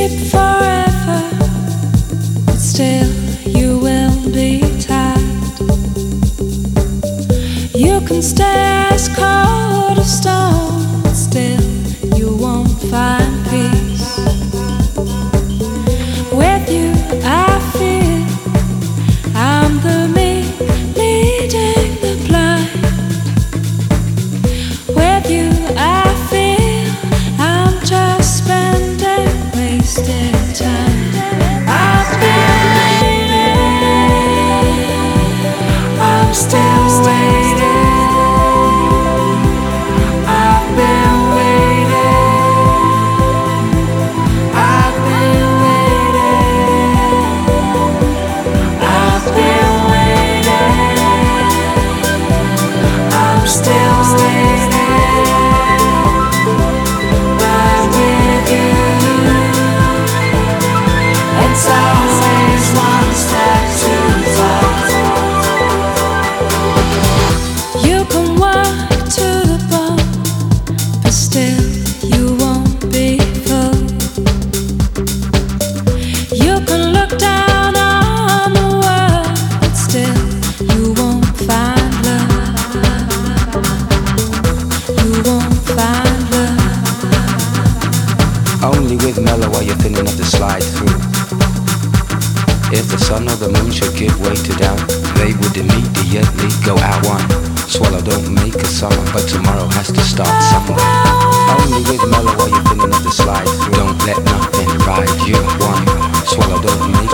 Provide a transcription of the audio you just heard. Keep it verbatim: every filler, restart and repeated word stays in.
sleep forever, but still you will be tired. You can stay as cold as stone, but still you won't find peace. With you I feel I'm the me leading the blind. With you I feel I'm just spending wasted time. I've been waiting, I'm still waiting. I've been waiting, I've been waiting, I've been waiting, I'm still waiting. But with you, it's always one step too far. You can walk to the bone, but still you won't be full. You can look down on the world, but still you won't find love. You won't find love. Only with mellow are you thin enough to slide through. If the sun or the moon should give way to doubt, they would immediately go out one. Swallow don't make a summer, but tomorrow has to start somewhere. Only with mellow are you thin enough to slide through. Don't let nothing ride you one. Swallow don't make